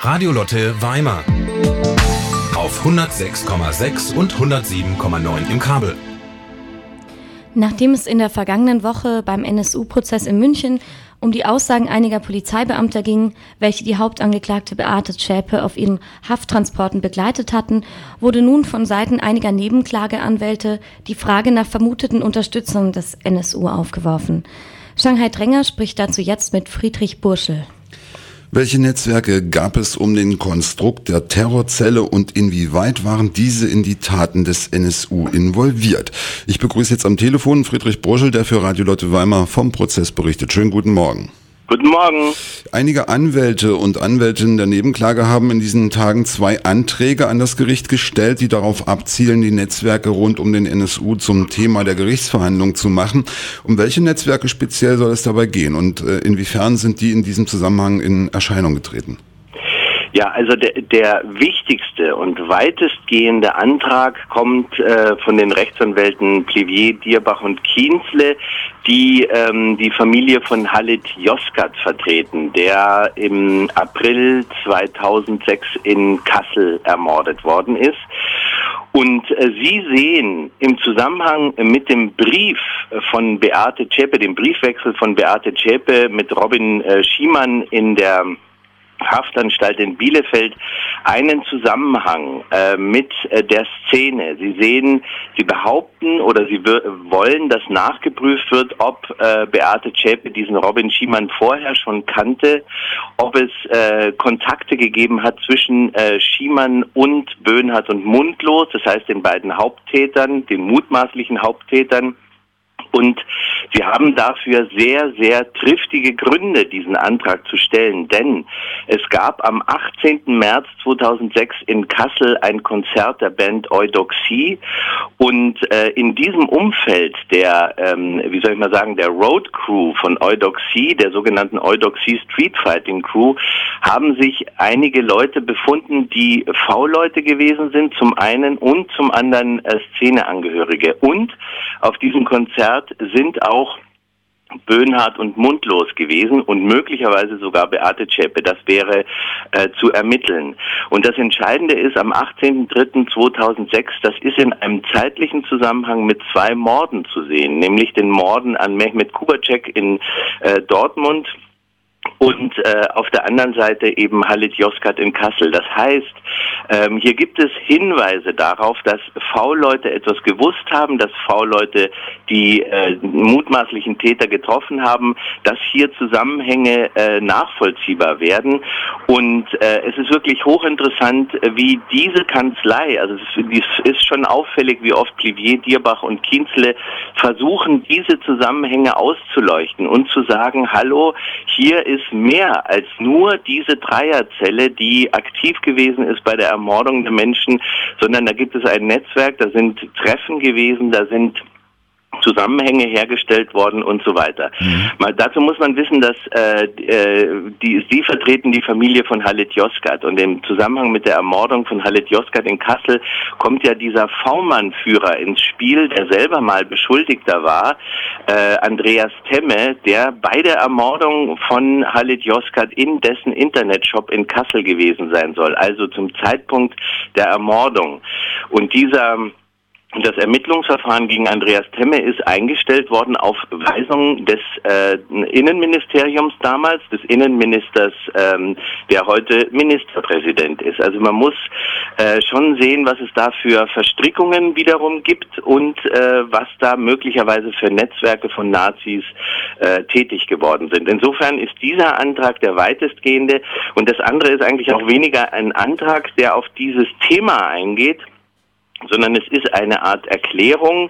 Radio Lotte Weimar auf 106,6 und 107,9 im Kabel. Nachdem es in der vergangenen Woche beim NSU-Prozess in München um die Aussagen einiger Polizeibeamter ging, welche die Hauptangeklagte Beate Zschäpe auf ihren Hafttransporten begleitet hatten, wurde nun von Seiten einiger Nebenklageanwälte die Frage nach vermuteten Unterstützung des NSU aufgeworfen. Shanghai Dränger spricht dazu jetzt mit Friedrich Burschel. Welche Netzwerke gab es um den Konstrukt der Terrorzelle und inwieweit waren diese in die Taten des NSU involviert? Ich begrüße jetzt am Telefon Friedrich Burschel, der für Radio Lotte Weimar vom Prozess berichtet. Schönen guten Morgen. Guten Morgen. Einige Anwälte und Anwältinnen der Nebenklage haben in diesen Tagen 2 Anträge an das Gericht gestellt, die darauf abzielen, die Netzwerke rund um den NSU zum Thema der Gerichtsverhandlung zu machen. Um welche Netzwerke speziell soll es dabei gehen und inwiefern sind die in diesem Zusammenhang in Erscheinung getreten? Ja, also der wichtigste und weitestgehende Antrag kommt von den Rechtsanwälten Plevier, Dierbach und Kienzle, die die Familie von Halit Yozgat vertreten, der im April 2006 in Kassel ermordet worden ist. Und Sie sehen im Zusammenhang mit dem Brief von Beate Zschäpe, dem Briefwechsel von Beate Zschäpe mit Robin Schiemann in der Haftanstalt in Bielefeld einen Zusammenhang mit der Szene. Sie sehen, Sie behaupten oder Sie wollen, dass nachgeprüft wird, ob Beate Zschäpe diesen Robin Schiemann vorher schon kannte, ob es Kontakte gegeben hat zwischen Schiemann und Böhnhardt und Mundlos, das heißt den beiden Haupttätern, den mutmaßlichen Haupttätern. Und Sie haben dafür sehr, sehr triftige Gründe, diesen Antrag zu stellen, denn es gab am 18. März 2006 in Kassel ein Konzert der Band Eudoxie und in diesem Umfeld der, der Road Crew von Eudoxie, der sogenannten Eudoxie Street Fighting Crew, haben sich einige Leute befunden, die V-Leute gewesen sind, zum einen und zum anderen Szeneangehörige. Und auf diesem Konzert sind auch Böhnhardt und Mundlos gewesen und möglicherweise sogar Beate Zschäpe. Das wäre zu ermitteln. Und das Entscheidende ist, am 18.03.2006, das ist in einem zeitlichen Zusammenhang mit 2 Morden zu sehen, nämlich den Morden an Mehmet Kubacek in Dortmund und auf der anderen Seite eben Halit Yozgat in Kassel. Das heißt, hier gibt es Hinweise darauf, dass V-Leute etwas gewusst haben, dass V-Leute die mutmaßlichen Täter getroffen haben, dass hier Zusammenhänge nachvollziehbar werden. Und es ist wirklich hochinteressant, wie diese Kanzlei, also es ist schon auffällig, wie oft Plevier, Dierbach und Kienzle versuchen, diese Zusammenhänge auszuleuchten und zu sagen, hallo, hier ist mehr als nur diese Dreierzelle, die aktiv gewesen ist bei der Ermordung der Menschen, sondern da gibt es ein Netzwerk, da sind Treffen gewesen, da sind Zusammenhänge hergestellt worden und so weiter. Mal dazu muss man wissen, dass Sie vertreten die Familie von Halit Yozgat und im Zusammenhang mit der Ermordung von Halit Yozgat in Kassel kommt ja dieser V-Mann-Führer ins Spiel, der selber mal Beschuldigter war, Andreas Temme, der bei der Ermordung von Halit Yozgat in dessen Internetshop in Kassel gewesen sein soll, also zum Zeitpunkt der Ermordung. Und das Ermittlungsverfahren gegen Andreas Temme ist eingestellt worden auf Weisung des Innenministeriums damals, des Innenministers, der heute Ministerpräsident ist. Also man muss schon sehen, was es da für Verstrickungen wiederum gibt und was da möglicherweise für Netzwerke von Nazis tätig geworden sind. Insofern ist dieser Antrag der weitestgehende und das andere ist eigentlich auch weniger ein Antrag, der auf dieses Thema eingeht, sondern es ist eine Art Erklärung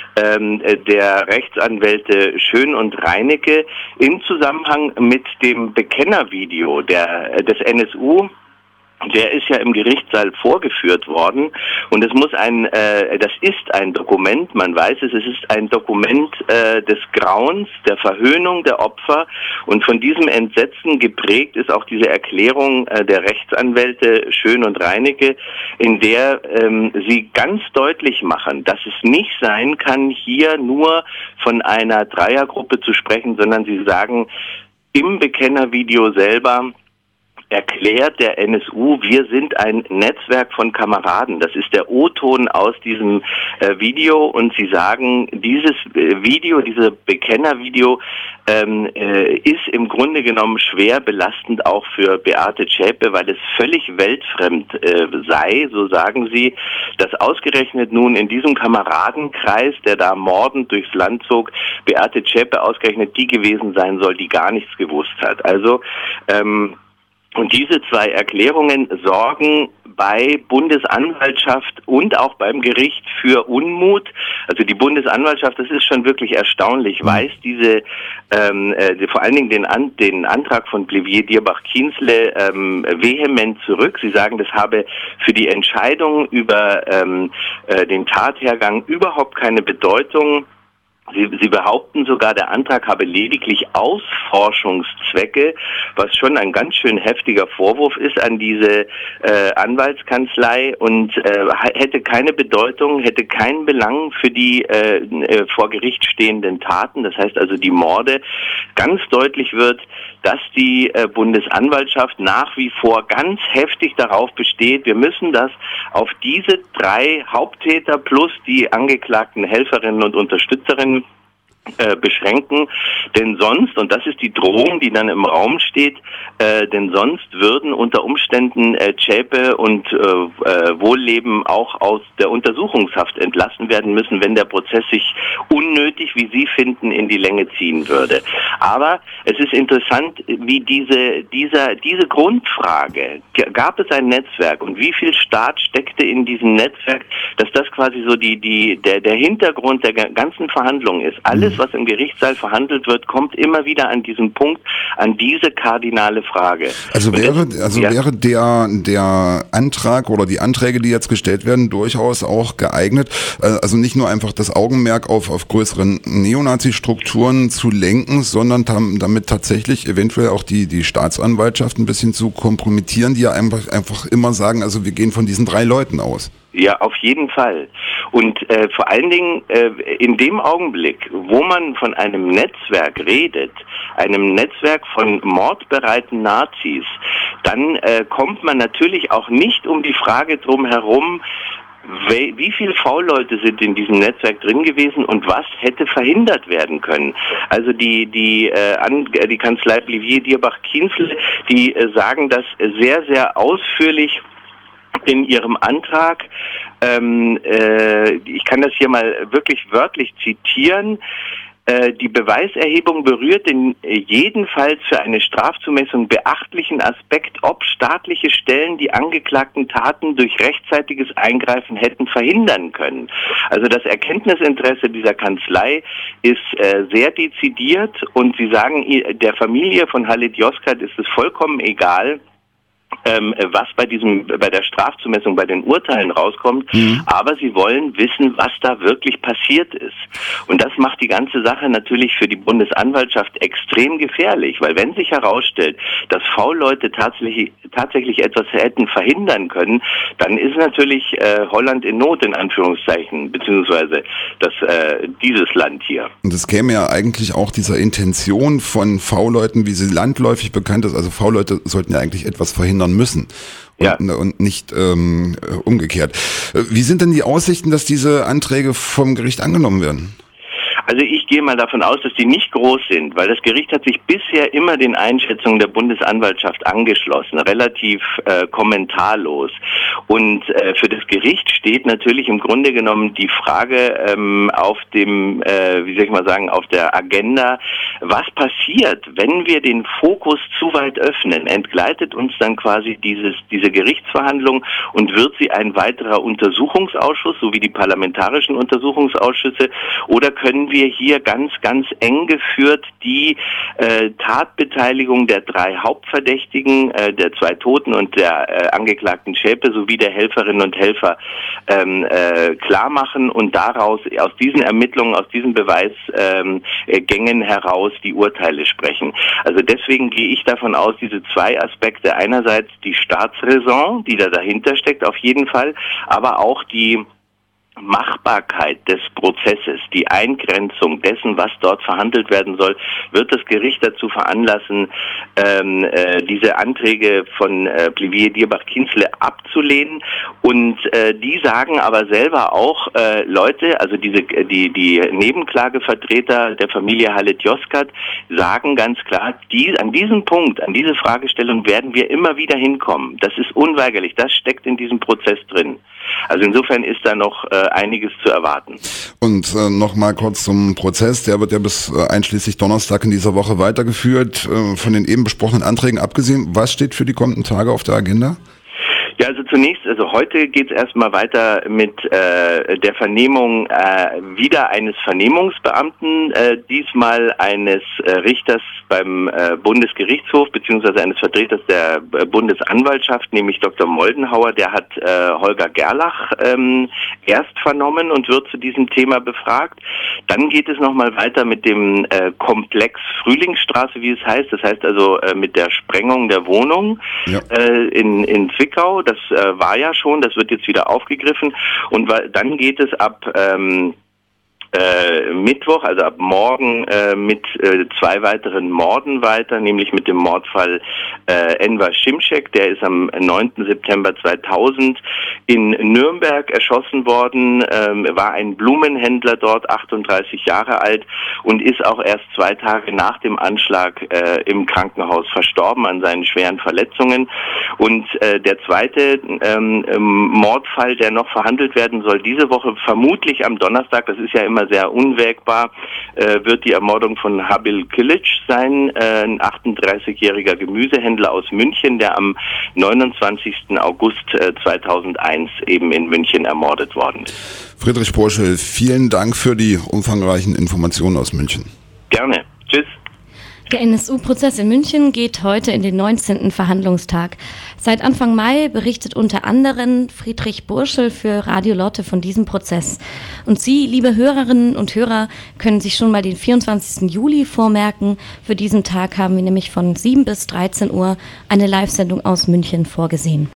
der Rechtsanwälte Schön und Reinecke im Zusammenhang mit dem Bekennervideo des NSU. Der ist ja im Gerichtssaal vorgeführt worden und das ist ein Dokument, man weiß es ist ein Dokument des Grauens, der Verhöhnung der Opfer und von diesem Entsetzen geprägt ist auch diese Erklärung der Rechtsanwälte Schön und Reinecke, in der sie ganz deutlich machen, dass es nicht sein kann, hier nur von einer Dreiergruppe zu sprechen, sondern sie sagen im Bekennervideo selber, erklärt der NSU, wir sind ein Netzwerk von Kameraden. Das ist der O-Ton aus diesem Video und sie sagen, dieses Video, dieses Bekennervideo ist im Grunde genommen schwer belastend auch für Beate Zschäpe, weil es völlig weltfremd sei, so sagen sie, dass ausgerechnet nun in diesem Kameradenkreis, der da mordend durchs Land zog, Beate Zschäpe ausgerechnet die gewesen sein soll, die gar nichts gewusst hat. Also und diese zwei Erklärungen sorgen bei Bundesanwaltschaft und auch beim Gericht für Unmut. Also die Bundesanwaltschaft, das ist schon wirklich erstaunlich, weist vor allen Dingen den Antrag von Plevier Dierbach-Kienzle vehement zurück. Sie sagen, das habe für die Entscheidung über den Tathergang überhaupt keine Bedeutung. Sie behaupten sogar, der Antrag habe lediglich Ausforschungszwecke, was schon ein ganz schön heftiger Vorwurf ist an diese Anwaltskanzlei und hätte keine Bedeutung, hätte keinen Belang für die vor Gericht stehenden Taten. Das heißt also die Morde. Ganz deutlich wird, dass die Bundesanwaltschaft nach wie vor ganz heftig darauf besteht, wir müssen das auf diese 3 Haupttäter plus die angeklagten Helferinnen und Unterstützerinnen beschränken, denn sonst, und das ist die Drohung, die dann im Raum steht, denn sonst würden unter Umständen Zschäpe und Wohlleben auch aus der Untersuchungshaft entlassen werden müssen, wenn der Prozess sich unnötig, wie Sie finden, in die Länge ziehen würde. Aber es ist interessant, wie diese Grundfrage, gab es ein Netzwerk und wie viel Staat steckte in diesem Netzwerk, dass das quasi so der Hintergrund der ganzen Verhandlungen ist. Alles, was im Gerichtssaal verhandelt wird, kommt immer wieder an diesen Punkt, an diese kardinale Frage. Also wäre der Antrag oder die Anträge, die jetzt gestellt werden, durchaus auch geeignet, also nicht nur einfach das Augenmerk auf größere Neonazi-Strukturen zu lenken, sondern damit tatsächlich eventuell auch die Staatsanwaltschaft ein bisschen zu kompromittieren, die ja einfach immer sagen, also wir gehen von diesen 3 Leuten aus. Ja, auf jeden Fall. Und vor allen Dingen in dem Augenblick, wo man von einem Netzwerk redet, einem Netzwerk von mordbereiten Nazis, dann kommt man natürlich auch nicht um die Frage drum herum, wie viele V-Leute sind in diesem Netzwerk drin gewesen und was hätte verhindert werden können. Also die Kanzlei Plevier Dierbach-Kienzle, die sagen das sehr, sehr ausführlich in ihrem Antrag. Ich kann das hier mal wirklich wörtlich zitieren. Die Beweiserhebung berührt in jedenfalls für eine Strafzumessung beachtlichen Aspekt, ob staatliche Stellen die angeklagten Taten durch rechtzeitiges Eingreifen hätten verhindern können. Also das Erkenntnisinteresse dieser Kanzlei ist sehr dezidiert und sie sagen, der Familie von Halit Yozgat ist es vollkommen egal, was bei der Strafzumessung, bei den Urteilen rauskommt, aber sie wollen wissen, was da wirklich passiert ist. Und das macht die ganze Sache natürlich für die Bundesanwaltschaft extrem gefährlich, weil wenn sich herausstellt, dass V-Leute tatsächlich etwas hätten verhindern können, dann ist natürlich Holland in Not, in Anführungszeichen, beziehungsweise dieses Land hier. Und es käme ja eigentlich auch dieser Intention von V-Leuten, wie sie landläufig bekannt ist, also V-Leute sollten ja eigentlich etwas verhindern müssen und nicht umgekehrt. Wie sind denn die Aussichten, dass diese Anträge vom Gericht angenommen werden? Also ich gehe mal davon aus, dass die nicht groß sind, weil das Gericht hat sich bisher immer den Einschätzungen der Bundesanwaltschaft angeschlossen, relativ kommentarlos. Und für das Gericht steht natürlich im Grunde genommen die Frage auf auf der Agenda, was passiert, wenn wir den Fokus zu weit öffnen? Entgleitet uns dann quasi diese Gerichtsverhandlung und wird sie ein weiterer Untersuchungsausschuss, so wie die parlamentarischen Untersuchungsausschüsse, oder können wir hier ganz, ganz eng geführt die Tatbeteiligung der 3 Hauptverdächtigen, der 2 Toten und der angeklagten Zschäpe sowie der Helferinnen und Helfer klar machen und daraus, aus diesen Ermittlungen, aus diesen Beweisgängen heraus die Urteile sprechen. Also deswegen gehe ich davon aus, diese 2 Aspekte, einerseits die Staatsräson, die da dahinter steckt auf jeden Fall, aber auch die Machbarkeit des Prozesses, die Eingrenzung dessen, was dort verhandelt werden soll, wird das Gericht dazu veranlassen, diese Anträge von Plivier, Dierbach, Kienzle abzulehnen. Und die sagen aber selber auch, Leute, also die Nebenklagevertreter der Familie Halit-Yozgat sagen ganz klar, an diesem Punkt, an diese Fragestellung werden wir immer wieder hinkommen. Das ist unweigerlich, das steckt in diesem Prozess drin. Also insofern ist da noch einiges zu erwarten. Und noch mal kurz zum Prozess. Der wird ja bis einschließlich Donnerstag in dieser Woche weitergeführt. Von den eben besprochenen Anträgen abgesehen, was steht für die kommenden Tage auf der Agenda? Ja, also zunächst, heute geht es erstmal weiter mit der Vernehmung wieder eines Vernehmungsbeamten, diesmal eines Richters beim Bundesgerichtshof beziehungsweise eines Vertreters der Bundesanwaltschaft, nämlich Dr. Moldenhauer. Der hat Holger Gerlach erst vernommen und wird zu diesem Thema befragt. Dann geht es nochmal weiter mit dem Komplex Frühlingsstraße, wie es heißt. Das heißt also mit der Sprengung der Wohnung in Zwickau. Das war ja schon, das wird jetzt wieder aufgegriffen und dann geht es ab Mittwoch, also ab morgen mit 2 weiteren Morden weiter, nämlich mit dem Mordfall Enver Şimşek, der ist am 9. September 2000 in Nürnberg erschossen worden, war ein Blumenhändler dort, 38 Jahre alt und ist auch erst 2 Tage nach dem Anschlag im Krankenhaus verstorben an seinen schweren Verletzungen. Und der zweite Mordfall, der noch verhandelt werden soll, diese Woche vermutlich am Donnerstag, das ist ja immer sehr unwägbar, wird die Ermordung von Habil Kilic sein, ein 38-jähriger Gemüsehändler aus München, der am 29. August 2001 eben in München ermordet worden ist. Friedrich Burschel, vielen Dank für die umfangreichen Informationen aus München. Gerne. Tschüss. Der NSU-Prozess in München geht heute in den 19. Verhandlungstag. Seit Anfang Mai berichtet unter anderem Friedrich Burschel für Radio Lotte von diesem Prozess. Und Sie, liebe Hörerinnen und Hörer, können sich schon mal den 24. Juli vormerken. Für diesen Tag haben wir nämlich von 7 bis 13 Uhr eine Live-Sendung aus München vorgesehen.